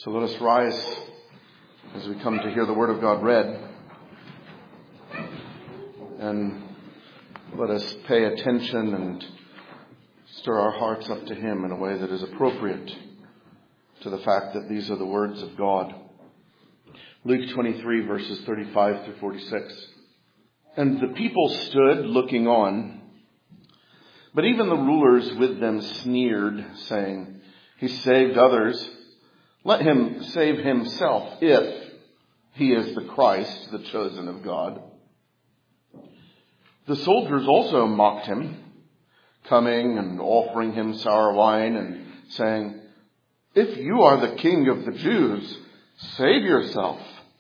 So let us rise as we come to hear the Word of God read, and let us pay attention and stir our hearts up to Him in a way that is appropriate to the fact that these are the words of God. Luke 23, verses 35 through 46. And the people stood looking on, but even the rulers with them sneered, saying, "He saved others. Let him save himself if he is the Christ, the chosen of God." The soldiers also mocked him, coming and offering him sour wine and saying, "If you are the king of the Jews, save yourself."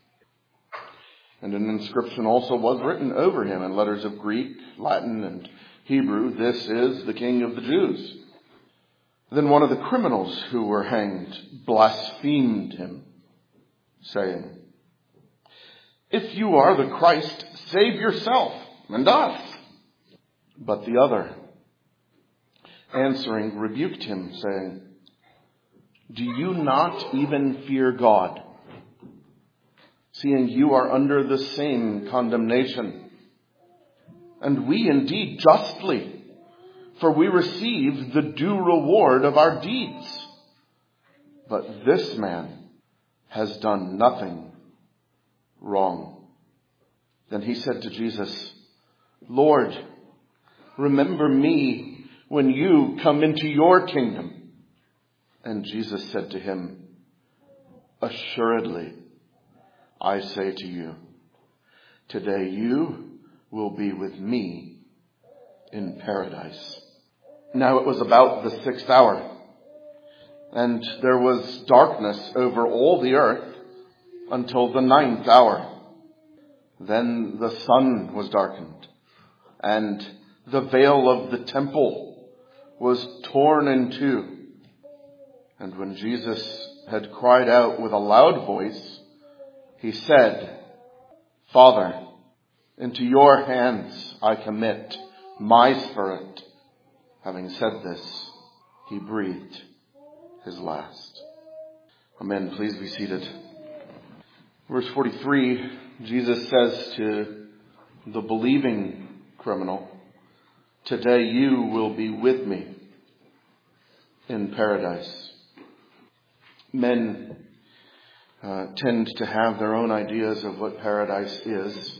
And an inscription also was written over him in letters of Greek, Latin, and Hebrew, "This is the King of the Jews." Then one of the criminals who were hanged blasphemed him, saying, "If you are the Christ, save yourself and us." But the other, answering, rebuked him, saying, "Do you not even fear God, seeing you are under the same condemnation? And we indeed justly, for we receive the due reward of our deeds. But this man has done nothing wrong." Then he said to Jesus, "Lord, remember me when you come into your kingdom." And Jesus said to him, "Assuredly, I say to you, today you will be with me in paradise." Now it was about the 6th hour, and there was darkness over all the earth until the 9th hour. Then the sun was darkened, and the veil of the temple was torn in two. And when Jesus had cried out with a loud voice, he said, "Father, into your hands I commit my spirit." Having said this, he breathed his last. Amen. Please be seated. Verse 43, Jesus says to the believing criminal, "Today you will be with me in paradise." Men tend to have their own ideas of what paradise is.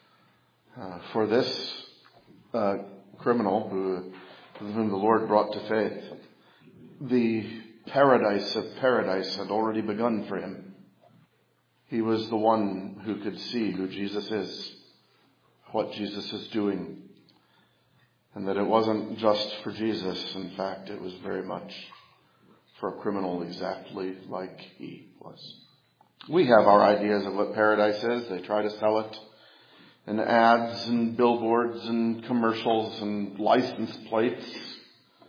For this criminal whom the Lord brought to faith, the paradise of paradise had already begun for him. He was the one who could see who Jesus is, what Jesus is doing, and that it wasn't just for Jesus. In fact, it was very much for a criminal exactly like he was. We have our ideas of what paradise is. They try to sell it in ads and billboards and commercials and license plates.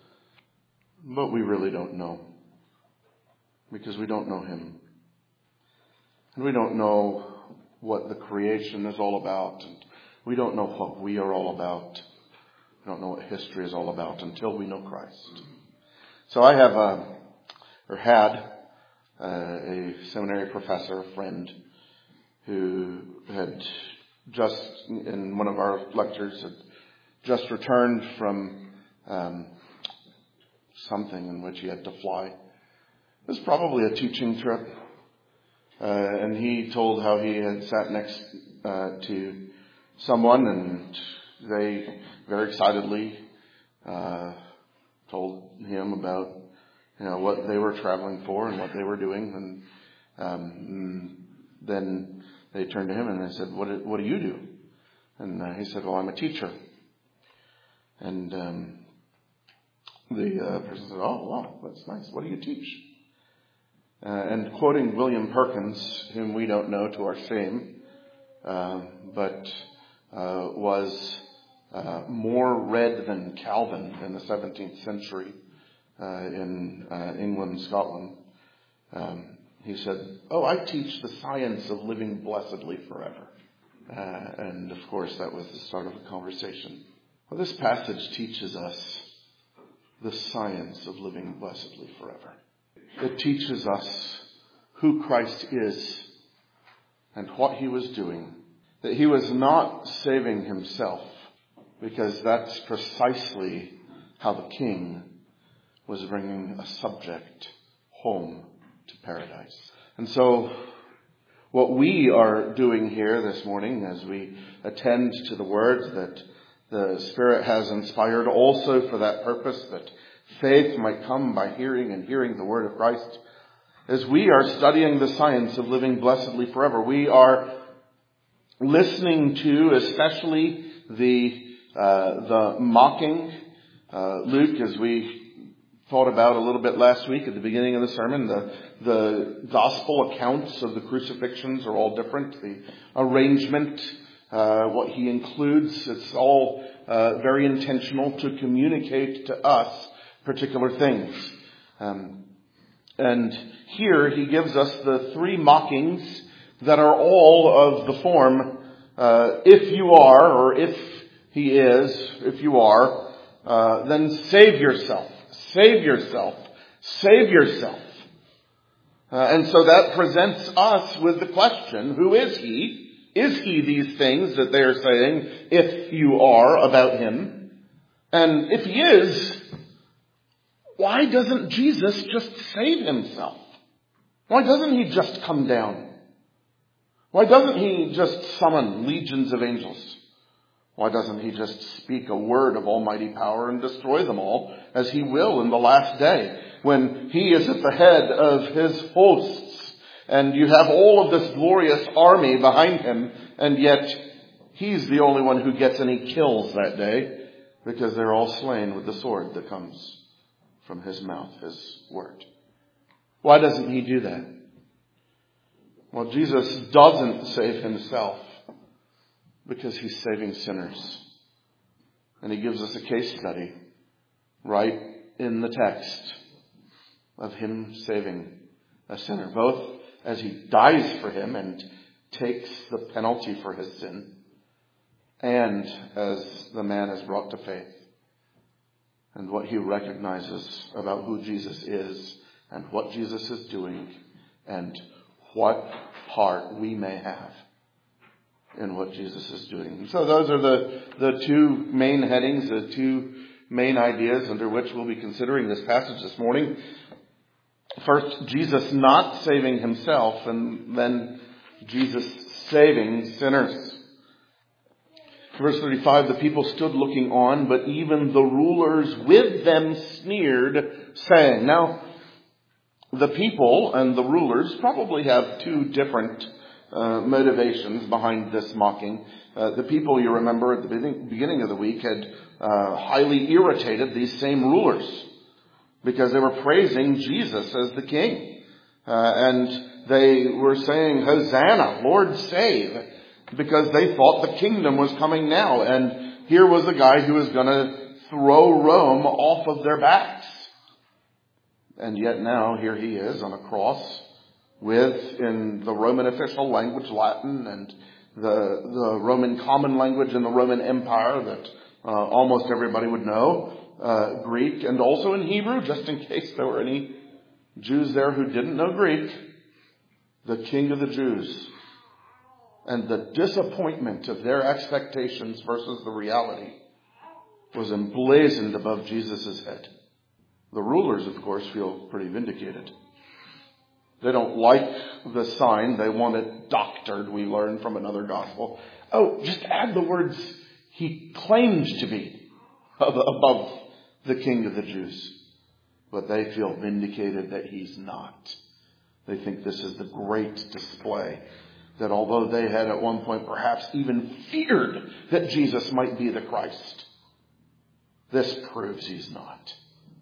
But we really don't know, because we don't know Him. And we don't know what the creation is all about. And we don't know what we are all about. We don't know what history is all about until we know Christ. So I had a seminary professor, a friend, who had just, in one of our lectures, had just returned from something in which he had to fly. It was probably a teaching trip. And he told how he had sat next to someone, and they very excitedly told him about what they were traveling for and what they were doing. And then they turned to him and they said, what do you do? And he said, "Well, I'm a teacher." And the person said, "Oh, wow, that's nice. What do you teach?" And quoting William Perkins, whom we don't know to our shame, but was more read than Calvin in the 17th century in England and Scotland, he said, "Oh, I teach the science of living blessedly forever." And of course, that was the start of a conversation. Well, this passage teaches us the science of living blessedly forever. It teaches us who Christ is and what he was doing. That he was not saving himself, because that's precisely how the king was bringing a subject home to paradise. And so what we are doing here this morning as we attend to the words that the Spirit has inspired also for that purpose, that faith might come by hearing and hearing the word of Christ, as we are studying the science of living blessedly forever. We are listening to especially the mocking. Luke, as we thought about a little bit last week at the beginning of the sermon, the gospel accounts of the crucifixions are all different. The arrangement, what he includes, it's all very intentional to communicate to us particular things. And here he gives us the three mockings that are all of the form, if you are, or if he is, if you are, then save yourself. Save yourself. Save yourself. And so that presents us with the question, who is he? Is he these things that they are saying, if you are, about him? And if he is, why doesn't Jesus just save himself? Why doesn't he just come down? Why doesn't he just summon legions of angels? Why doesn't he just speak a word of almighty power and destroy them all, as he will in the last day, when he is at the head of his hosts, and you have all of this glorious army behind him, and yet he's the only one who gets any kills that day, because they're all slain with the sword that comes from his mouth, his word. Why doesn't he do that? Well, Jesus doesn't save himself, because he's saving sinners. And he gives us a case study right in the text of him saving a sinner, both as he dies for him and takes the penalty for his sin, and as the man is brought to faith, and what he recognizes about who Jesus is and what Jesus is doing and what part we may have in what Jesus is doing. So those are the two main headings, the two main ideas under which we'll be considering this passage this morning. First, Jesus not saving himself, and then Jesus saving sinners. Verse 35, the people stood looking on, but even the rulers with them sneered, saying. Now, the people and the rulers probably have two different motivations behind this mocking. The people, you remember, at the beginning of the week had highly irritated these same rulers because they were praising Jesus as the king. And they were saying, Hosanna, Lord save, because they thought the kingdom was coming now. And here was a guy who was going to throw Rome off of their backs. And yet now here he is on a cross with, in the Roman official language, Latin, and the Roman common language in the Roman Empire that almost everybody would know, Greek, and also in Hebrew, just in case there were any Jews there who didn't know Greek, the King of the Jews. And the disappointment of their expectations versus the reality was emblazoned above Jesus' head. The rulers, of course, feel pretty vindicated. They don't like the sign. They want it doctored, we learn from another gospel. Oh, just add the words, he claims to be above the King of the Jews. But they feel vindicated that he's not. They think this is the great display. That although they had at one point perhaps even feared that Jesus might be the Christ, this proves he's not.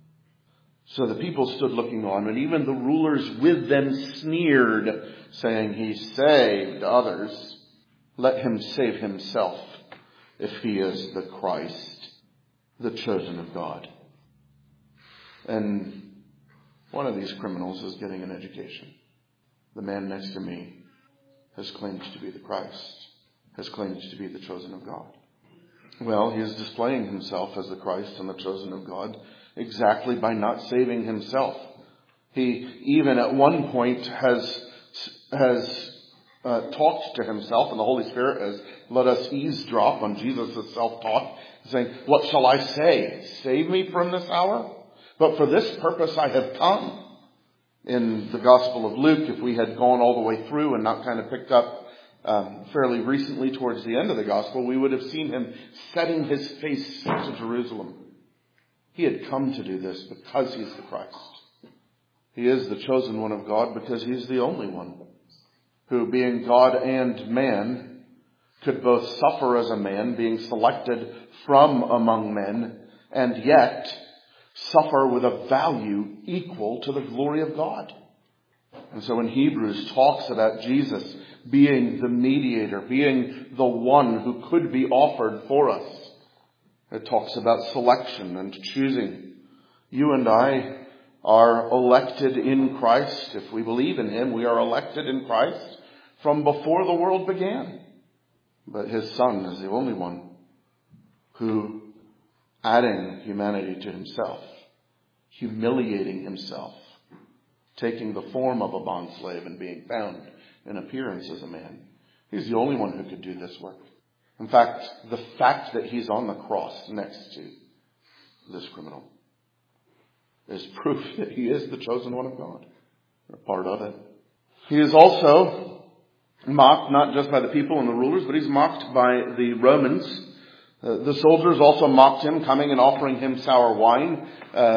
So the people stood looking on, and even the rulers with them sneered, saying, he saved others. Let him save himself if he is the Christ, the chosen of God. And one of these criminals is getting an education. The man next to me has claimed to be the Christ, has claimed to be the chosen of God. Well, he is displaying himself as the Christ and the chosen of God exactly by not saving himself. He even at one point has talked to himself, and the Holy Spirit has let us eavesdrop on Jesus' self-talk, saying, "What shall I say? Save me from this hour? But for this purpose I have come." In the Gospel of Luke, if we had gone all the way through and not kind of picked up fairly recently towards the end of the Gospel, we would have seen him setting his face to Jerusalem. He had come to do this because he's the Christ. He is the chosen one of God because he's the only one who, being God and man, could both suffer as a man, being selected from among men, and yet suffer with a value equal to the glory of God. And so when Hebrews talks about Jesus being the mediator, being the one who could be offered for us, it talks about selection and choosing. You and I are elected in Christ. If we believe in him, we are elected in Christ from before the world began. But his Son is the only one who, adding humanity to himself, humiliating himself, taking the form of a bondslave and being found in appearance as a man, he's the only one who could do this work. In fact, the fact that he's on the cross next to this criminal is proof that he is the chosen one of God, a part of it. He is also mocked not just by the people and the rulers, but he's mocked by the Romans. The soldiers also mocked him, coming and offering him sour wine.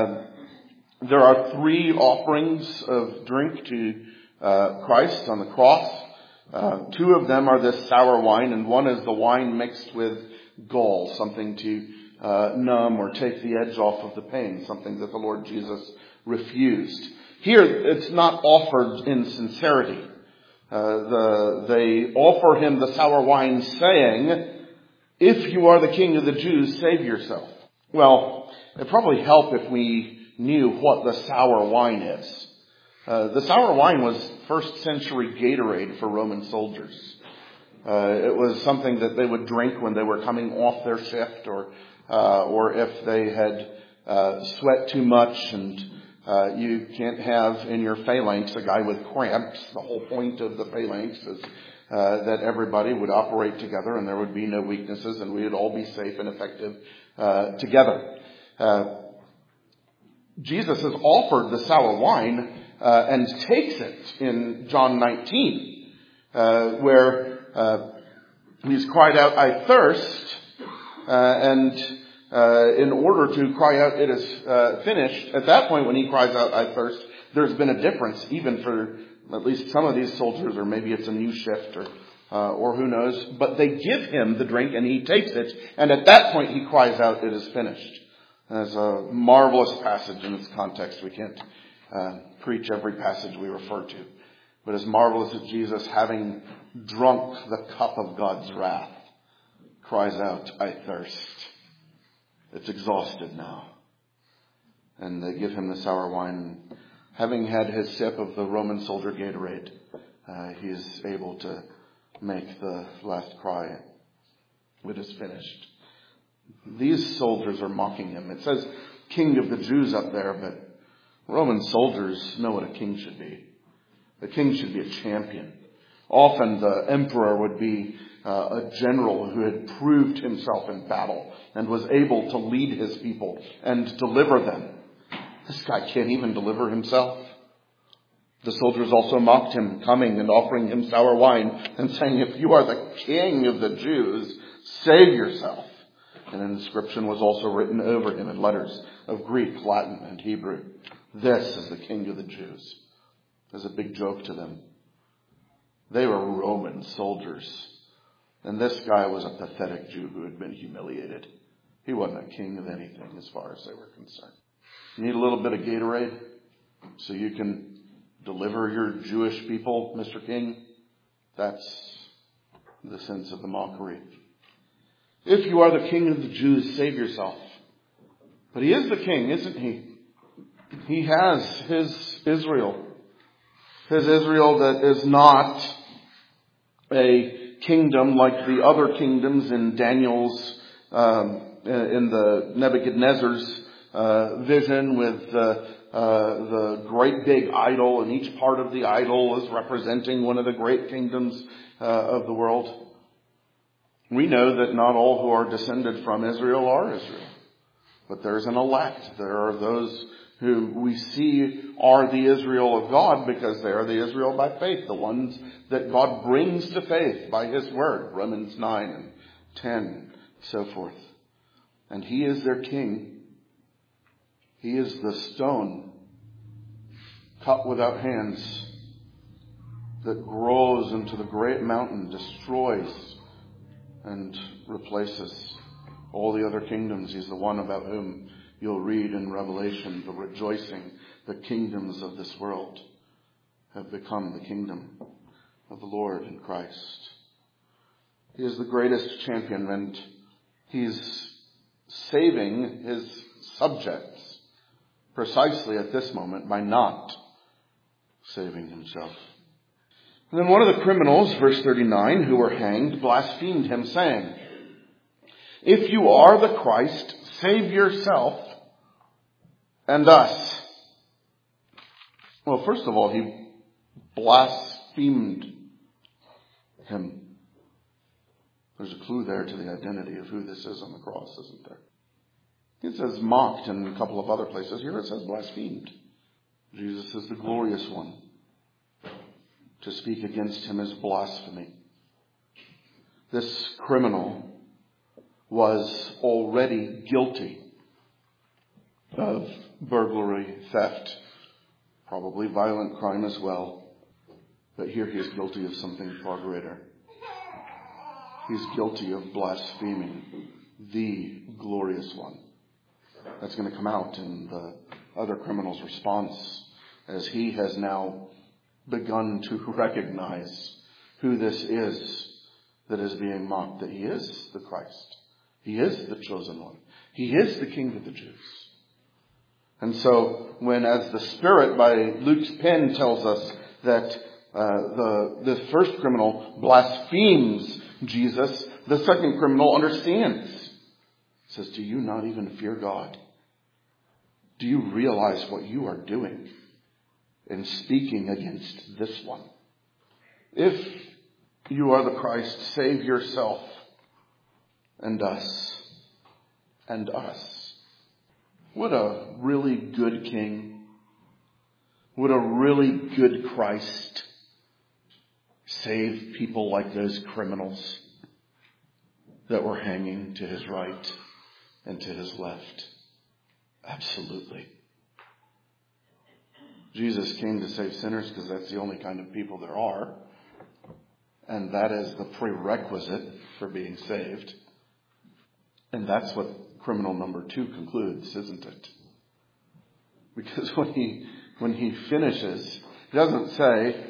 There are 3 offerings of drink to Christ on the cross. 2 of them are this sour wine, and one is the wine mixed with gall, something to numb or take the edge off of the pain, something that the Lord Jesus refused. Here, it's not offered in sincerity. They offer him the sour wine, saying, "If you are the King of the Jews, save yourself." Well, it'd probably help if we knew what the sour wine is. The sour wine was first century Gatorade for Roman soldiers. It was something that they would drink when they were coming off their shift, or if they had sweat too much, and you can't have in your phalanx a guy with cramps. The whole point of the phalanx is that everybody would operate together and there would be no weaknesses and we would all be safe and effective together. Jesus has offered the sour wine and takes it in John 19, where he's cried out, "I thirst," and in order to cry out, "It is finished," at that point when he cries out, "I thirst," there's been a difference even for at least some of these soldiers, or maybe it's a new shift, or who knows, but they give him the drink and he takes it, and at that point he cries out, "It is finished." There's a marvelous passage in its context. We can't preach every passage we refer to. But as marvelous as Jesus, having drunk the cup of God's wrath, cries out, "I thirst." It's exhausted now. And they give him the sour wine. Having had his sip of the Roman soldier Gatorade, he is able to make the last cry, "It is finished." These soldiers are mocking him. It says King of the Jews up there, but Roman soldiers know what a king should be. The king should be a champion. Often the emperor would be a general who had proved himself in battle and was able to lead his people and deliver them. This guy can't even deliver himself. The soldiers also mocked him, coming and offering him sour wine and saying, "If you are the King of the Jews, save yourself." And an inscription was also written over him in letters of Greek, Latin, and Hebrew. "This is the King of the Jews." There's a big joke to them. They were Roman soldiers. And this guy was a pathetic Jew who had been humiliated. He wasn't a king of anything as far as they were concerned. You need a little bit of Gatorade so you can deliver your Jewish people, Mr. King? That's the sense of the mockery. "If you are the King of the Jews, save yourself." But he is the king, isn't he? He has his Israel. His Israel that is not a kingdom like the other kingdoms in Daniel's, in the Nebuchadnezzar's vision with the great big idol, and each part of the idol is representing one of the great kingdoms of the world. We know that not all who are descended from Israel are Israel, but there's an elect. There are those who we see are the Israel of God because they are the Israel by faith, the ones that God brings to faith by His word, Romans 9 and 10, so forth. And He is their king. He is the stone cut without hands that grows into the great mountain, destroys and replaces all the other kingdoms. He's the one about whom you'll read in Revelation, the rejoicing, the kingdoms of this world have become the kingdom of the Lord in Christ. He is the greatest champion, and He's saving His subjects precisely at this moment by not saving Himself. And then one of the criminals, verse 39, who were hanged, blasphemed Him, saying, "If you are the Christ, save yourself and us." Well, first of all, he blasphemed Him. There's a clue there to the identity of who this is on the cross, isn't there? It says mocked in a couple of other places. Here it says blasphemed. Jesus is the glorious one. To speak against Him is blasphemy. This criminal was already guilty of burglary, theft, probably violent crime as well. But here he is guilty of something far greater. He's guilty of blaspheming the glorious one. That's going to come out in the other criminal's response as he has now begun to recognize who this is that is being mocked, that He is the Christ. He is the chosen one. He is the King of the Jews. And so when, as the Spirit by Luke's pen tells us that the first criminal blasphemes Jesus, the second criminal understands. Says, do you not even fear God? Do you realize what you are doing in speaking against this one? If you are the Christ, save yourself and us and us. Would a really good king, would a really good Christ save people like those criminals that were hanging to His right and to His left? Absolutely. Jesus came to save sinners because that's the only kind of people there are. And that is the prerequisite for being saved. And that's what criminal number 2 concludes, isn't it? Because when he finishes, he doesn't say,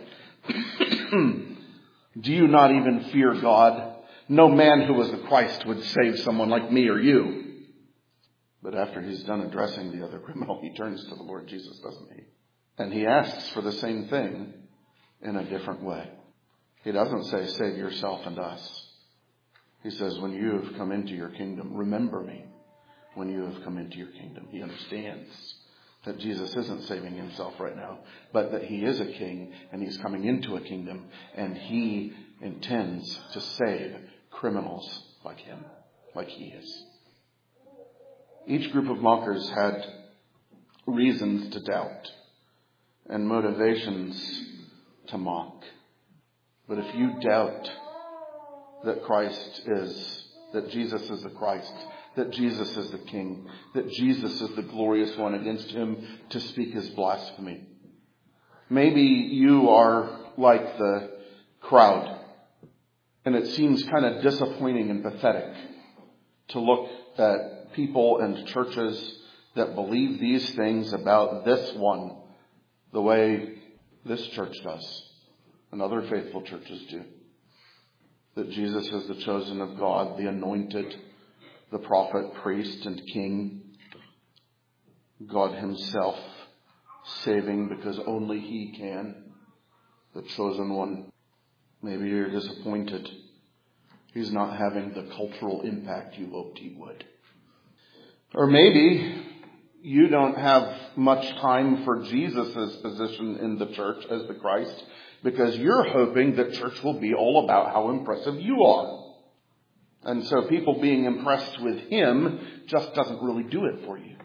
do you not even fear God? No man who was the Christ would save someone like me or you. But after he's done addressing the other criminal, he turns to the Lord Jesus, doesn't he? And he asks for the same thing in a different way. He doesn't say, save yourself and us. He says, when you have come into your kingdom, remember me when you have come into your kingdom. He understands that Jesus isn't saving Himself right now, but that He is a king and He's coming into a kingdom and He intends to save criminals like him, like He is. Each group of mockers had reasons to doubt and motivations to mock. But if you doubt that that Jesus is the Christ, that Jesus is the King, that Jesus is the glorious one, against Him to speak is blasphemy. Maybe you are like the crowd, and it seems kind of disappointing and pathetic to look at people and churches that believe these things about this one the way this church does and other faithful churches do. That Jesus is the chosen of God, the anointed, the prophet, priest, and king. God Himself saving because only He can. The chosen one. Maybe you're disappointed. He's not having the cultural impact you hoped He would. Or maybe you don't have much time for Jesus' position in the church as the Christ, because you're hoping that church will be all about how impressive you are. And so people being impressed with him just doesn't really do it for you.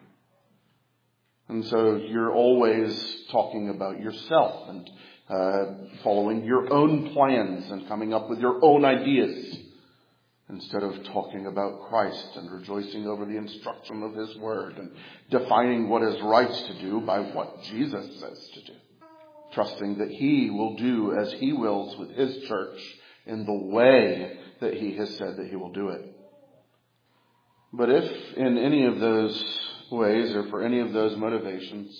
And so you're always talking about yourself and following your own plans and coming up with your own ideas, instead of talking about Christ and rejoicing over the instruction of his word and defining what is right to do by what Jesus says to do. Trusting that he will do as he wills with his church in the way that he has said that he will do it. But if in any of those ways or for any of those motivations,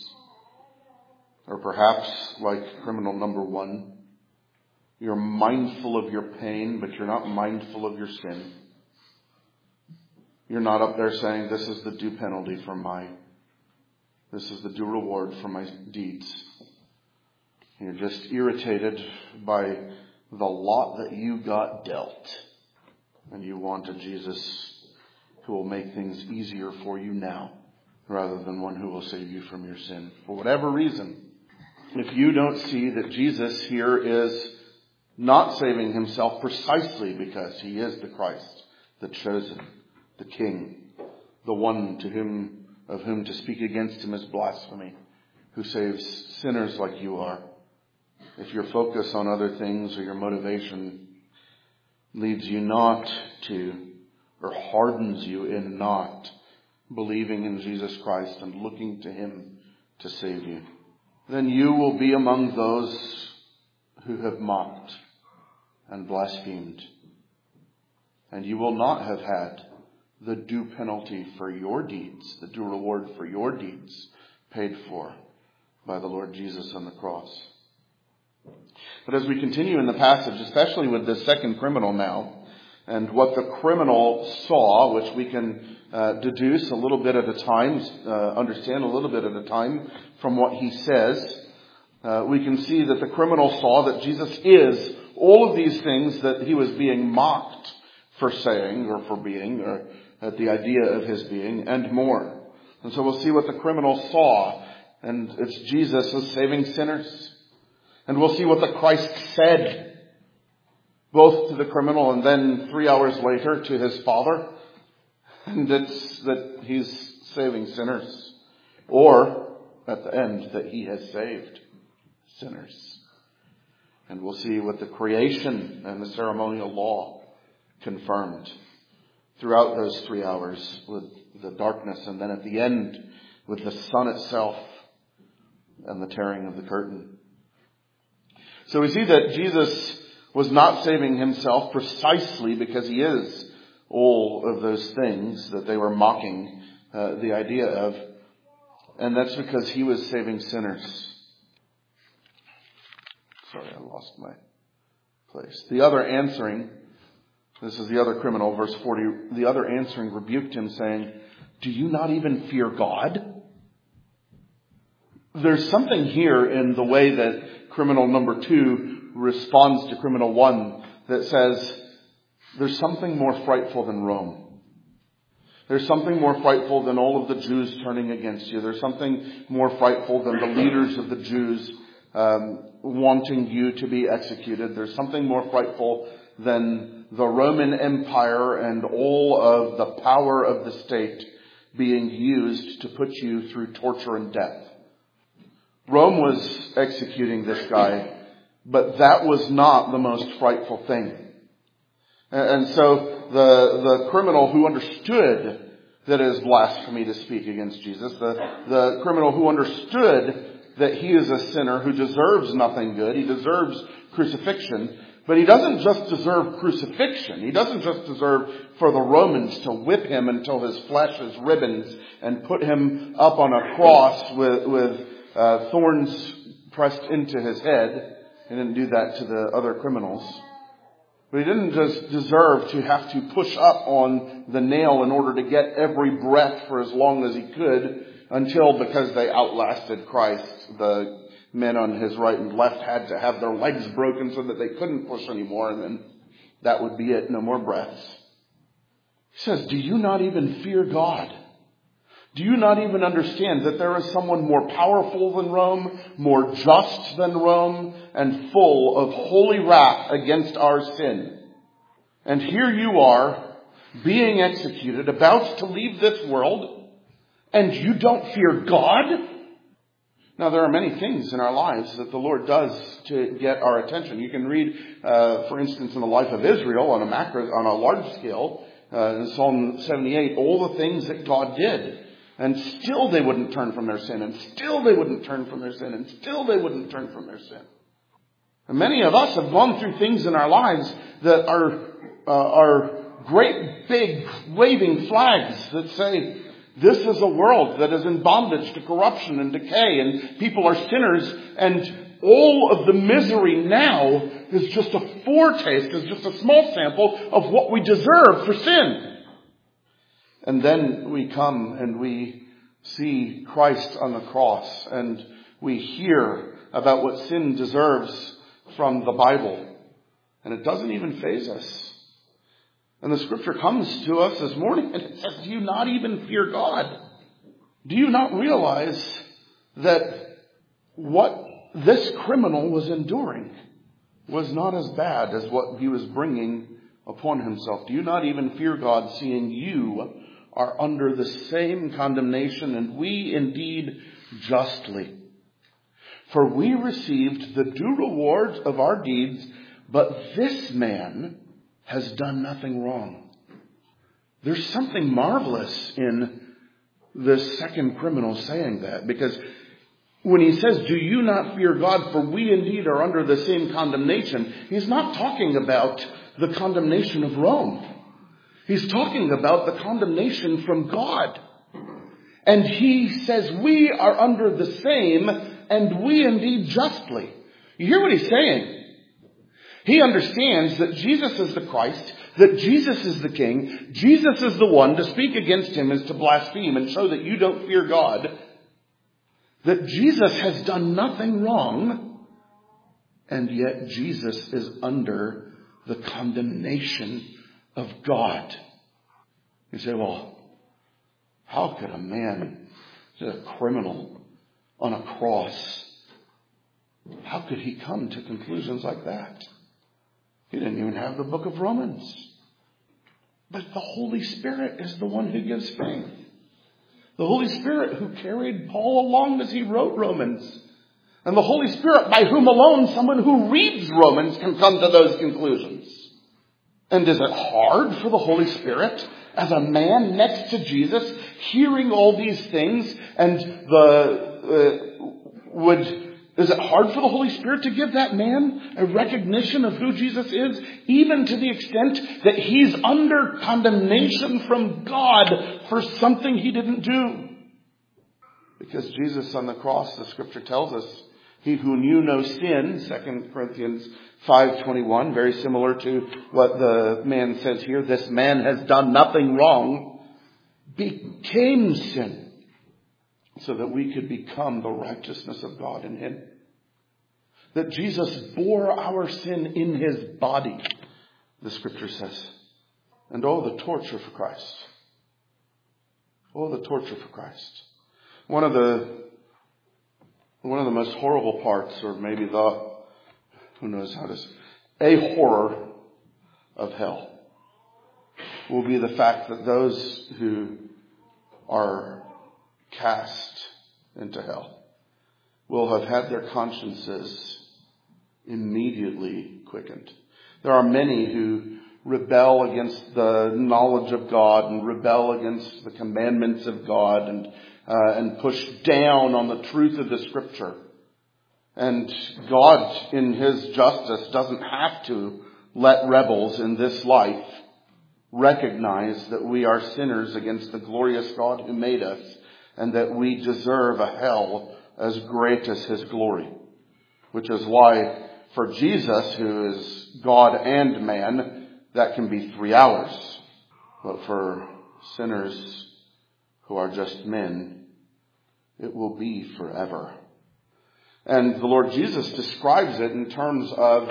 or perhaps like criminal number one, you're mindful of your pain, but you're not mindful of your sin. You're not up there saying, this is the due penalty for this is the due reward for my deeds. You're just irritated by the lot that you got dealt. And you want a Jesus who will make things easier for you now, rather than one who will save you from your sin. For whatever reason, if you don't see that Jesus here is not saving himself precisely because he is the Christ, the chosen, the King, the one of whom to speak against him is blasphemy, who saves sinners like you are. If your focus on other things or your motivation leads you not to, or hardens you in not believing in Jesus Christ and looking to him to save you, then you will be among those who have mocked and blasphemed. And you will not have had the due penalty for your deeds, the due reward for your deeds paid for by the Lord Jesus on the cross. But as we continue in the passage, especially with this second criminal now, and what the criminal saw, which we can deduce a little bit at a time, understand a little bit at a time from what he says, we can see that the criminal saw that Jesus is all of these things that he was being mocked for saying or for being, or at the idea of his being, and more. And so we'll see what the criminal saw, and it's Jesus as saving sinners. And we'll see what the Christ said, both to the criminal and then 3 hours later to his Father. And it's that he's saving sinners. Or, at the end, that he has saved sinners. And we'll see what the creation and the ceremonial law confirmed throughout those 3 hours with the darkness, and then at the end with the sun itself and the tearing of the curtain. So we see that Jesus was not saving himself precisely because he is all of those things that they were mocking the idea of. And that's because he was saving sinners. Sorry, I lost my place. The other answering, this is the other criminal, verse 40. The other answering rebuked him, saying, "Do you not even fear God?" There's something here in the way that criminal number 2 responds to criminal 1 that says, there's something more frightful than Rome. There's something more frightful than all of the Jews turning against you. There's something more frightful than the leaders of the Jews wanting you to be executed. There's something more frightful than the Roman Empire and all of the power of the state being used to put you through torture and death. Rome was executing this guy, but that was not the most frightful thing. And so the criminal who understood that it is blasphemy to speak against Jesus, the criminal who understood that he is a sinner who deserves nothing good, he deserves crucifixion, but he doesn't just deserve crucifixion. He doesn't just deserve for the Romans to whip him until his flesh is ribbons and put him up on a cross with thorns pressed into his head. He didn't do that to the other criminals. But he didn't just deserve to have to push up on the nail in order to get every breath for as long as he could until, because they outlasted Christ, the men on his right and left had to have their legs broken so that they couldn't push anymore, and then that would be it, no more breaths. He says, "Do you not even fear God? Do you not even understand that there is someone more powerful than Rome, more just than Rome, and full of holy wrath against our sin? And here you are, being executed, about to leave this world, and you don't fear God? Now, there are many things in our lives that the Lord does to get our attention. You can read, for instance, in the life of Israel on a large scale, in Psalm 78, all the things that God did. And still they wouldn't turn from their sin, and still they wouldn't turn from their sin, and still they wouldn't turn from their sin. And many of us have gone through things in our lives that are great big waving flags that say, this is a world that is in bondage to corruption and decay, and people are sinners, and all of the misery now is just a foretaste, is just a small sample of what we deserve for sin. And then we come and we see Christ on the cross, and we hear about what sin deserves from the Bible, and it doesn't even faze us. And the scripture comes to us this morning and it says, do you not even fear God? Do you not realize that what this criminal was enduring was not as bad as what he was bringing upon himself? Do you not even fear God, seeing you are under the same condemnation, and we indeed justly? For we received the due reward of our deeds, but this man has done nothing wrong. There's something marvelous in this second criminal saying that, because when he says, do you not fear God, for we indeed are under the same condemnation, he's not talking about the condemnation of Rome. He's talking about the condemnation from God. And he says, we are under the same, and we indeed justly. You hear what he's saying? He understands that Jesus is the Christ, that Jesus is the King. Jesus is the one. To speak against him is to blaspheme and show that you don't fear God. That Jesus has done nothing wrong, and yet Jesus is under the condemnation of God. You say, well, how could a man, a criminal on a cross, how could he come to conclusions like that? He didn't even have the book of Romans. But the Holy Spirit is the one who gives faith. The Holy Spirit who carried Paul along as he wrote Romans. And the Holy Spirit by whom alone someone who reads Romans can come to those conclusions. And is it hard for the Holy Spirit, as a man next to Jesus, hearing all these things, and is it hard for the Holy Spirit to give that man a recognition of who Jesus is, even to the extent that he's under condemnation from God for something he didn't do? Because Jesus on the cross, the scripture tells us, he who knew no sin, 2 Corinthians 5:21, very similar to what the man says here, this man has done nothing wrong, became sin, so that we could become the righteousness of God in him. That Jesus bore our sin in his body, the scripture says. And oh, the torture for Christ. Oh, the torture for Christ. One of the most horrible parts, or maybe who knows how to say, a horror of hell will be the fact that those who are cast into hell will have had their consciences immediately quickened. There are many who rebel against the knowledge of God and rebel against the commandments of God and push down on the truth of the scripture. And God, in his justice, doesn't have to let rebels in this life recognize that we are sinners against the glorious God who made us, and that we deserve a hell as great as his glory. Which is why for Jesus, who is God and man, that can be 3 hours. But for sinners who are just men, it will be forever. And the Lord Jesus describes it in terms of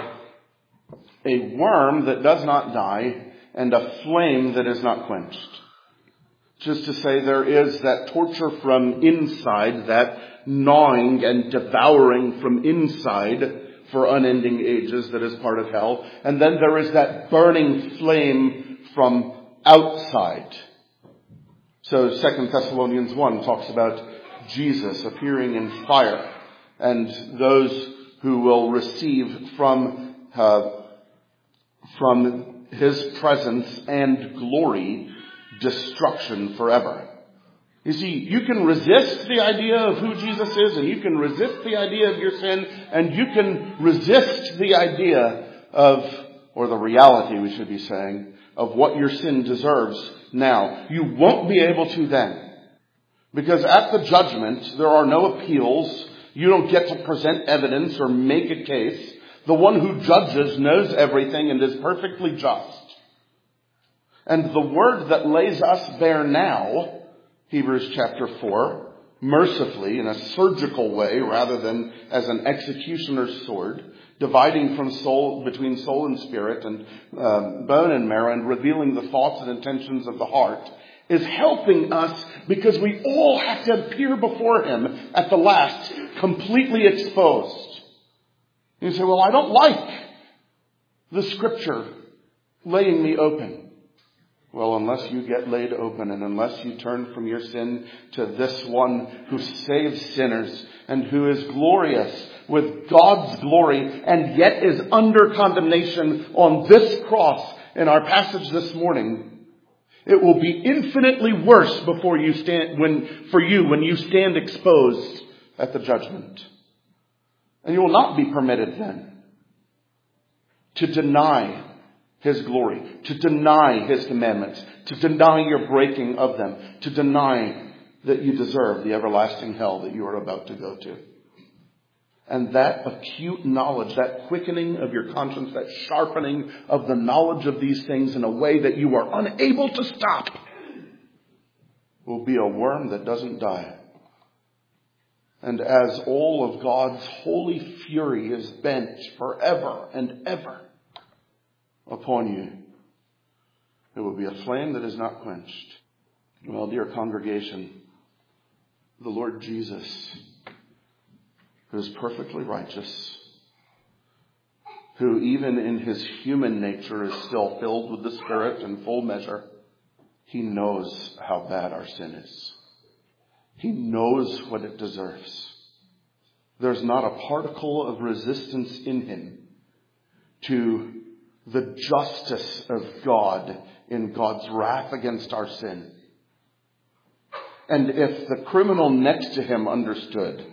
a worm that does not die and a flame that is not quenched. which is to say there is that torture from inside, that gnawing and devouring from inside for unending ages that is part of hell. And then there is that burning flame from outside. So 2 Thessalonians 1 talks about Jesus appearing in fire and those who will receive from his presence and glory destruction forever. You see, you can resist the idea of who Jesus is, and you can resist the idea of your sin, and you can resist the idea of, or the reality we should be saying, of what your sin deserves now. You won't be able to then. Because at the judgment, there are no appeals. You don't get to present evidence or make a case. The one who judges knows everything and is perfectly just. And the word that lays us bare now, Hebrews chapter 4, mercifully, in a surgical way rather than as an executioner's sword, dividing from between soul and spirit and bone and marrow and revealing the thoughts and intentions of the heart, is helping us because we all have to appear before him at the last completely exposed. You say, well, I don't like the scripture laying me open. Well, unless you get laid open and unless you turn from your sin to this one who saves sinners and who is glorious with God's glory and yet is under condemnation on this cross in our passage this morning, it will be infinitely worse when you stand exposed at the judgment. And you will not be permitted then to deny his glory, to deny his commandments, to deny your breaking of them, to deny that you deserve the everlasting hell that you are about to go to. And that acute knowledge, that quickening of your conscience, that sharpening of the knowledge of these things in a way that you are unable to stop, will be a worm that doesn't die. And as all of God's holy fury is bent forever and ever upon you, it will be a flame that is not quenched. Well, dear congregation, the Lord Jesus, who is perfectly righteous, who even in his human nature is still filled with the Spirit in full measure, he knows how bad our sin is. He knows what it deserves. There's not a particle of resistance in him to the justice of God in God's wrath against our sin. And if the criminal next to him understood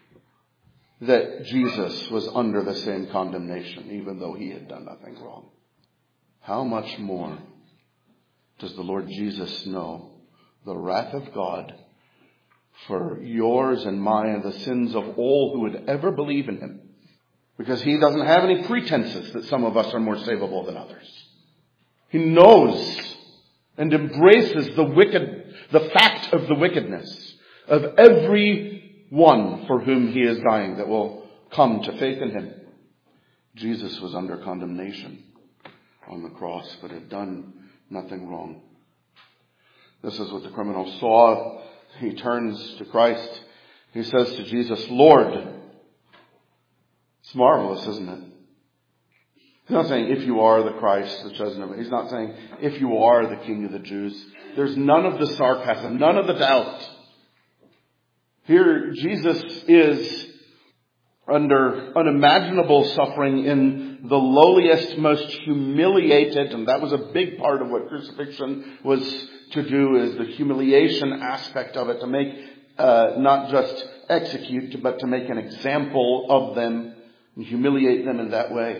that Jesus was under the same condemnation, even though he had done nothing wrong, how much more does the Lord Jesus know the wrath of God for yours and mine and the sins of all who would ever believe in him? Because he doesn't have any pretenses that some of us are more savable than others. He knows and embraces the fact of the wickedness of every one for whom he is dying that will come to faith in him. Jesus was under condemnation on the cross, but had done nothing wrong. This is what the criminal saw. He turns to Christ. He says to Jesus, Lord. It's marvelous, isn't it? He's not saying, if you are the Christ, the chosen of it. He's not saying, if you are the King of the Jews. There's none of the sarcasm, none of the doubt. Here, Jesus is under unimaginable suffering in the lowliest, most humiliated, and that was a big part of what crucifixion was to do, is the humiliation aspect of it, to make, not just execute, but to make an example of them and humiliate them in that way.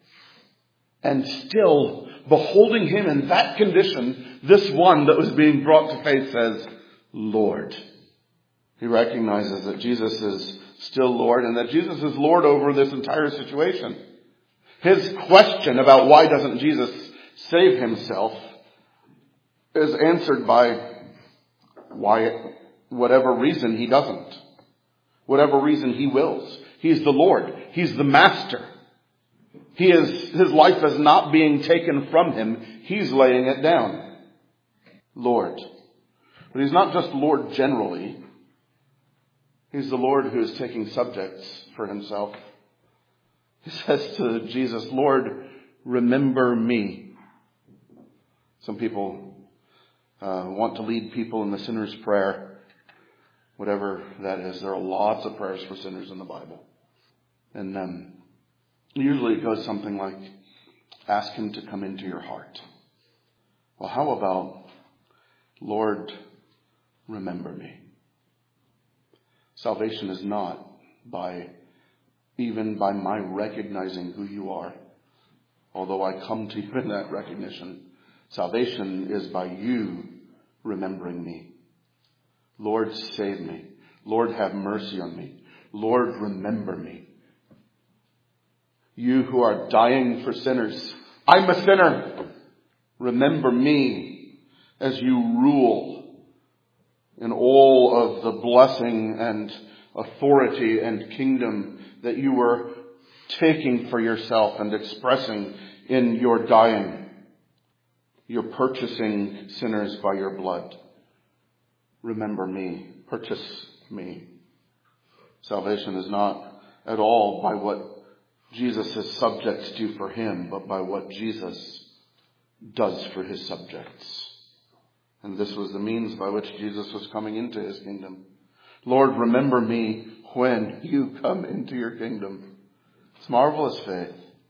And still, beholding him in that condition, this one that was being brought to faith says, Lord. He recognizes that Jesus is still Lord and that Jesus is Lord over this entire situation. His question about why doesn't Jesus save himself is answered by whatever reason he doesn't. Whatever reason he wills. He's the Lord. He's the Master. His life is not being taken from him. He's laying it down. Lord. But he's not just Lord generally. He's the Lord who is taking subjects for himself. He says to Jesus, Lord, remember me. Some people want to lead people in the sinner's prayer, whatever that is. There are lots of prayers for sinners in the Bible. And usually it goes something like, ask him to come into your heart. Well, how about, Lord, remember me? Salvation is not even by my recognizing who you are, although I come to you in that recognition. Salvation is by you remembering me. Lord, save me. Lord, have mercy on me. Lord, remember me. You who are dying for sinners, I'm a sinner. Remember me as you rule in all of the blessing and authority and kingdom that you were taking for yourself and expressing in your dying. You're purchasing sinners by your blood. Remember me. Purchase me. Salvation is not at all by what Jesus' subjects do for him, but by what Jesus does for his subjects. And this was the means by which Jesus was coming into his kingdom. Lord, remember me when you come into your kingdom. It's marvelous faith.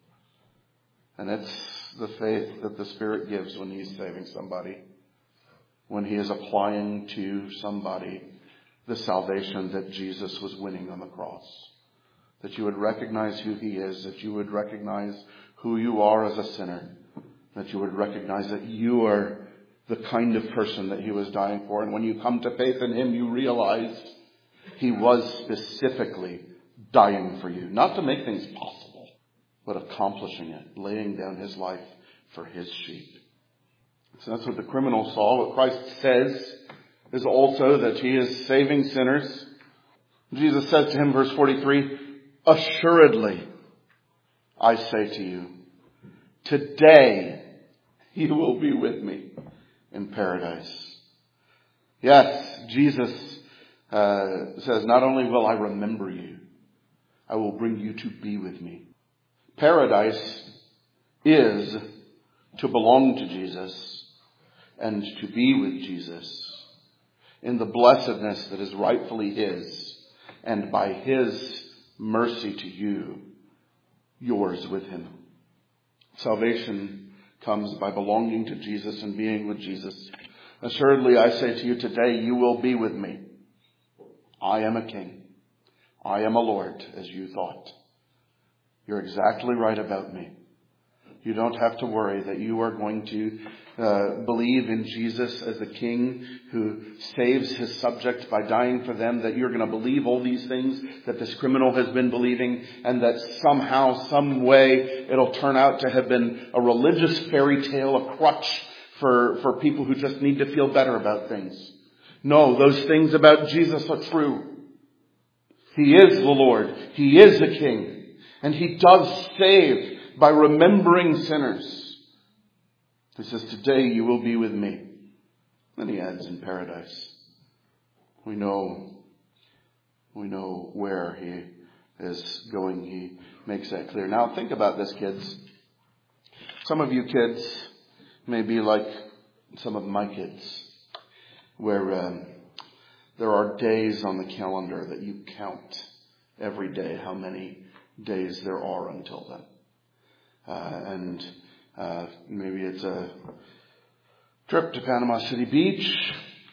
And it's the faith that the Spirit gives when he's saving somebody. When he is applying to somebody the salvation that Jesus was winning on the cross. That you would recognize who he is. That you would recognize who you are as a sinner. That you would recognize that you are the kind of person that he was dying for. And when you come to faith in him, you realize he was specifically dying for you. Not to make things possible, but accomplishing it. Laying down his life for his sheep. So that's what the criminal saw. What Christ says is also that he is saving sinners. Jesus says to him, verse 43, assuredly, I say to you, today you will be with me in paradise. Yes, Jesus says, not only will I remember you, I will bring you to be with me. Paradise is to belong to Jesus and to be with Jesus in the blessedness that is rightfully his, and by his mercy to you, yours with him. Salvation comes by belonging to Jesus and being with Jesus. Assuredly, I say to you today, you will be with me. I am a king. I am a Lord, as you thought. You're exactly right about me. You don't have to worry that you are going to believe in Jesus as the king who saves his subjects by dying for them, that you're going to believe all these things that this criminal has been believing, and that somehow, some way, it'll turn out to have been a religious fairy tale, a crutch for people who just need to feel better about things. No, those things about Jesus are true. He is the Lord. He is the King. And he does save by remembering sinners. He says, today you will be with me. Then he adds, in paradise. We know where he is going. He makes that clear. Now think about this, kids. Some of you kids may be like some of my kids, where there are days on the calendar that you count every day how many days there are until then. And maybe it's a trip to Panama City Beach,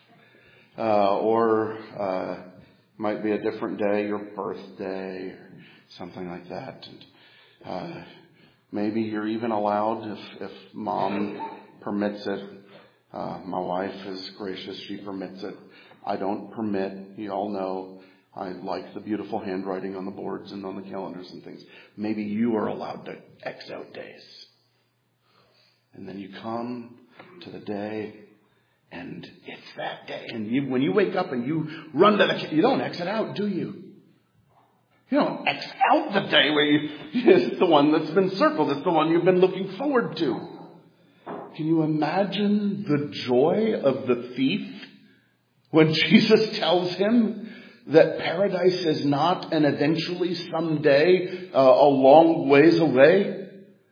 or might be a different day, your birthday, or something like that. And maybe you're even allowed, if mom permits it. My wife is gracious, she permits it. I don't permit, you all know, I like the beautiful handwriting on the boards and on the calendars and things. Maybe you are allowed to X out days. And then you come to the day, and it's that day. And when you wake up and you run to the, you don't X it out, do you? You don't X out the day where it's the one that's been circled. It's the one you've been looking forward to. Can you imagine the joy of the thief When Jesus tells him that paradise is not an eventually someday a long ways away.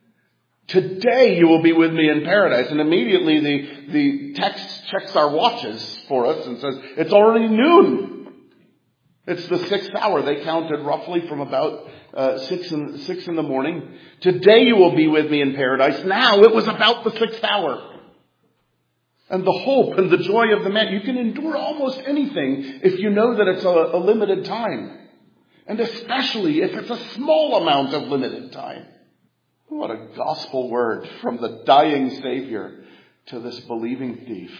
Today you will be with me in paradise. And immediately the text checks our watches for us and says, it's already noon. It's the 6th hour. They counted roughly from about 6 in the morning. Today you will be with me in paradise. Now it was about the 6th hour. And the hope and the joy of the man. You can endure almost anything if you know that it's a limited time. And especially if it's a small amount of limited time. What a gospel word from the dying Savior to this believing thief.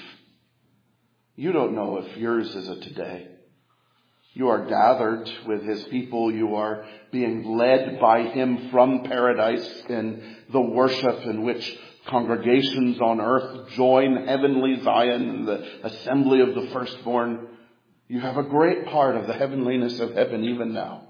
You don't know if yours is a today. You are gathered with his people. You are being led by him from paradise in the worship in which congregations on earth join heavenly Zion and the assembly of the firstborn. You have a great part of the heavenliness of heaven even now.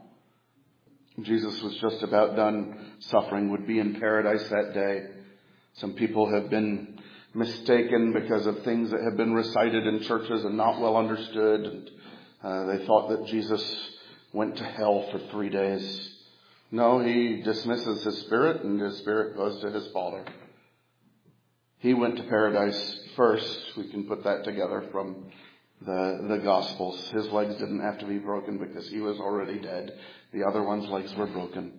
Jesus was just about done suffering, would be in paradise that day. Some people have been mistaken because of things that have been recited in churches and not well understood. And they thought that Jesus went to hell for 3 days. No, he dismisses his spirit and his spirit goes to his Father. He went to paradise first. We can put that together from the Gospels. His legs didn't have to be broken because he was already dead. The other one's legs were broken.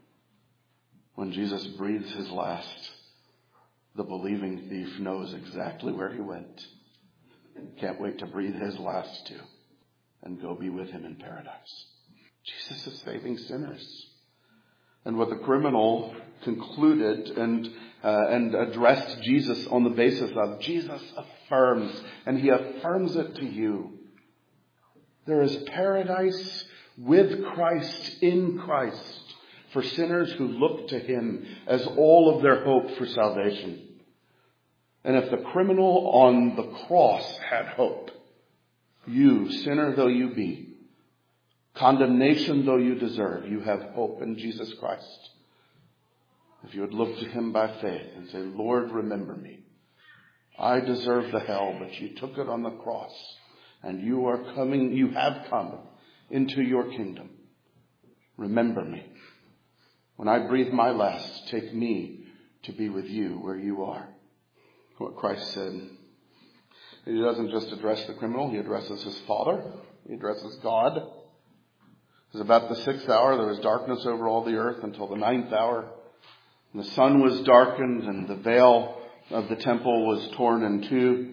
When Jesus breathes his last, the believing thief knows exactly where he went. Can't wait to breathe his last too and go be with him in paradise. Jesus is saving sinners. And what the criminal concluded and addressed Jesus on the basis of, Jesus affirms, and he affirms it to you. There is paradise with Christ in Christ for sinners who look to him as all of their hope for salvation. And if the criminal on the cross had hope, you, sinner though you be, condemnation though you deserve, you have hope in Jesus Christ. If you would look to him by faith and say, Lord, remember me. I deserve the hell, but you took it on the cross. And you have come into your kingdom. Remember me. When I breathe my last, take me to be with you where you are. What Christ said. He doesn't just address the criminal, he addresses his Father. He addresses God. It was about the 6th hour. There was darkness over all the earth until the 9th hour. And the sun was darkened and the veil of the temple was torn in two.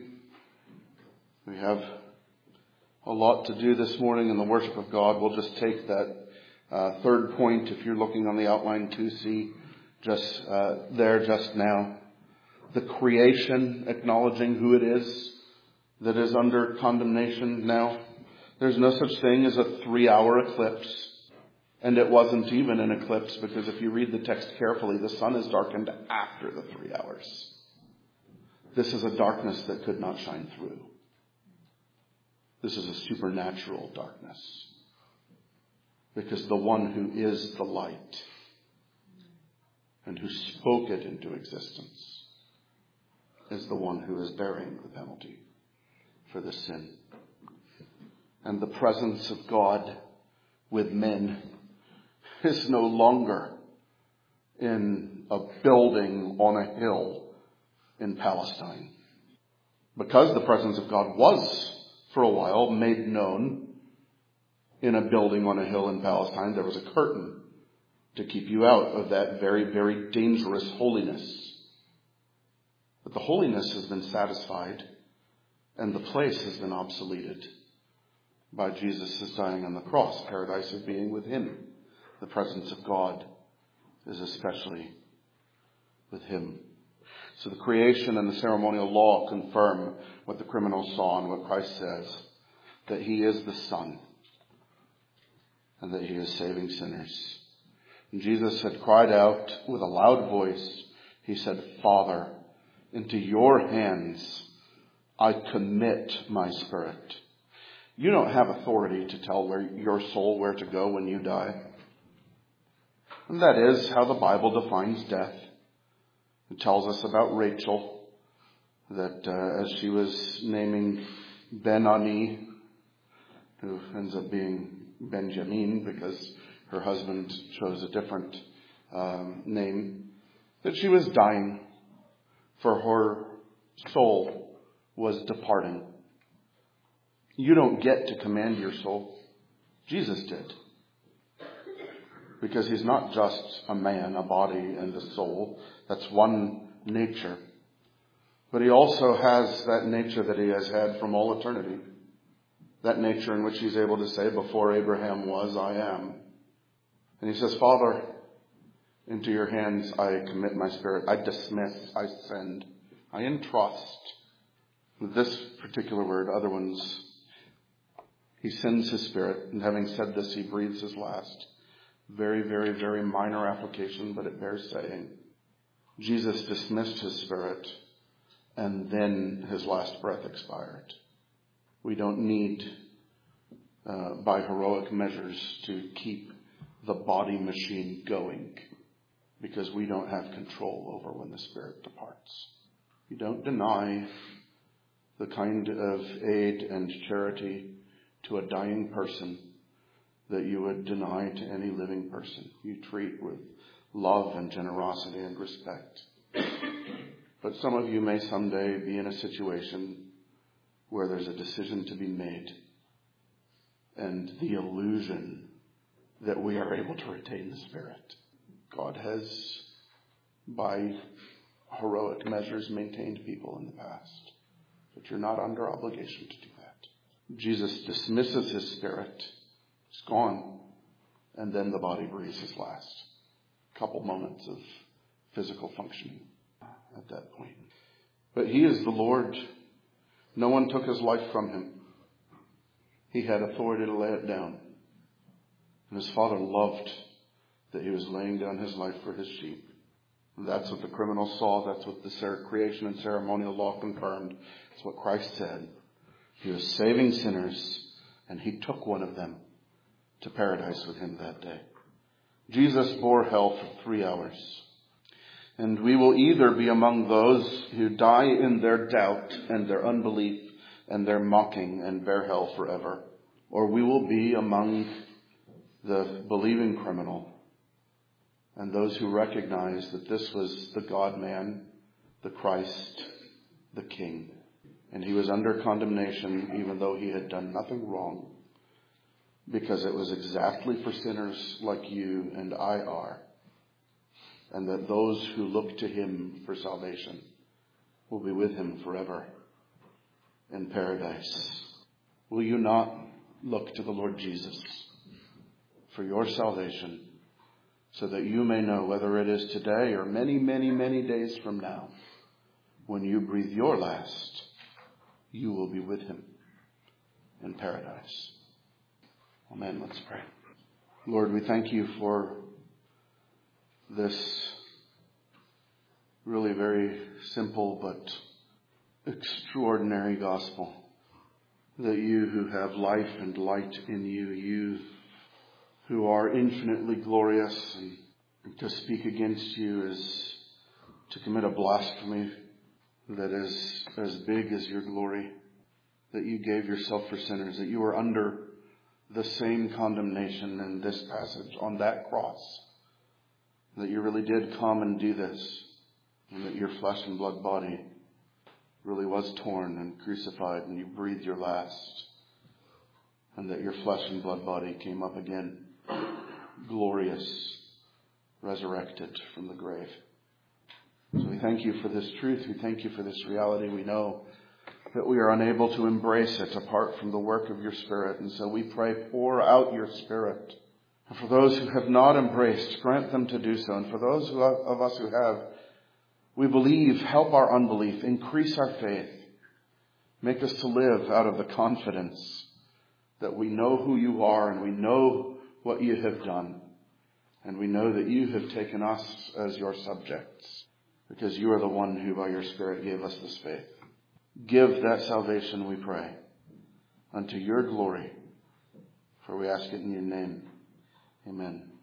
We have a lot to do this morning in the worship of God. We'll just take that third point, if you're looking on the outline 2C, just there just now. The creation, acknowledging who it is that is under condemnation now. There's no such thing as a 3-hour eclipse. And it wasn't even an eclipse because if you read the text carefully, the sun is darkened after the 3 hours. This is a darkness that could not shine through. This is a supernatural darkness. Because the one who is the light and who spoke it into existence is the one who is bearing the penalty for this sin. And the presence of God with men is no longer in a building on a hill in Palestine. Because the presence of God was, for a while, made known in a building on a hill in Palestine, there was a curtain to keep you out of that very, very dangerous holiness. But the holiness has been satisfied and the place has been obsoleted by Jesus' dying on the cross. Paradise is being with him. The presence of God is especially with him. So the creation and the ceremonial law confirm what the criminal saw and what Christ says, that he is the Son and that he is saving sinners. And Jesus had cried out with a loud voice. He said, Father, into your hands I commit my spirit. You don't have authority to tell your soul where to go when you die. And that is how the Bible defines death. It tells us about Rachel, that as she was naming Ben-Ani, who ends up being Benjamin because her husband chose a different name, that she was dying, for her soul was departing. You don't get to command your soul. Jesus did. Because he's not just a man, a body, and a soul. That's one nature. But he also has that nature that he has had from all eternity. That nature in which he's able to say, before Abraham was, I am. And he says, Father, into your hands I commit my spirit. I dismiss, I send, I entrust. With this particular word, other ones, he sends his spirit. And having said this, he breathes his last. Very, very, very minor application, but it bears saying. Jesus dismissed his spirit, and then his last breath expired. We don't need, by heroic measures, to keep the body machine going, because we don't have control over when the spirit departs. You don't deny the kind of aid and charity to a dying person that you would deny to any living person. You treat with love and generosity and respect. But some of you may someday be in a situation where there's a decision to be made, and the illusion that we are able to retain the Spirit. God has, by heroic measures, maintained people in the past. But you're not under obligation to do that. Jesus dismisses his spirit. It's gone. And then the body breathes his last. Couple moments of physical functioning at that point. But he is the Lord. No one took his life from him. He had authority to lay it down. And his Father loved that he was laying down his life for his sheep. And that's what the criminal saw. That's what the creation and ceremonial law confirmed. It's what Christ said. He was saving sinners, and he took one of them to paradise with him that day. Jesus bore hell for 3 hours. And we will either be among those who die in their doubt and their unbelief and their mocking and bear hell forever, or we will be among the believing criminal and those who recognize that this was the God-man, the Christ, the King. And he was under condemnation even though he had done nothing wrong, because it was exactly for sinners like you and I are. And that those who look to him for salvation will be with him forever in paradise. Will you not look to the Lord Jesus for your salvation, so that you may know, whether it is today or many, many, many days from now, when you breathe your last, you will be with him in paradise. Amen. Let's pray. Lord, we thank you for this really very simple but extraordinary gospel. That you who have life and light in you, you who are infinitely glorious, and to speak against you is to commit a blasphemy that is as big as your glory. That you gave yourself for sinners, that you were under the same condemnation in this passage on that cross. That you really did come and do this, and that your flesh and blood body really was torn and crucified, and you breathed your last, and that your flesh and blood body came up again, glorious, resurrected from the grave. So we thank you for this truth. We thank you for this reality. We know that we are unable to embrace it apart from the work of your Spirit, and so we pray, pour out your Spirit. And for those who have not embraced, grant them to do so. And for those of us who have, we believe, help our unbelief, increase our faith. Make us to live out of the confidence that we know who you are and we know what you have done. And we know that you have taken us as your subjects, because you are the one who by your Spirit gave us this faith. Give that salvation, we pray, unto your glory. For we ask it in your name. Amen.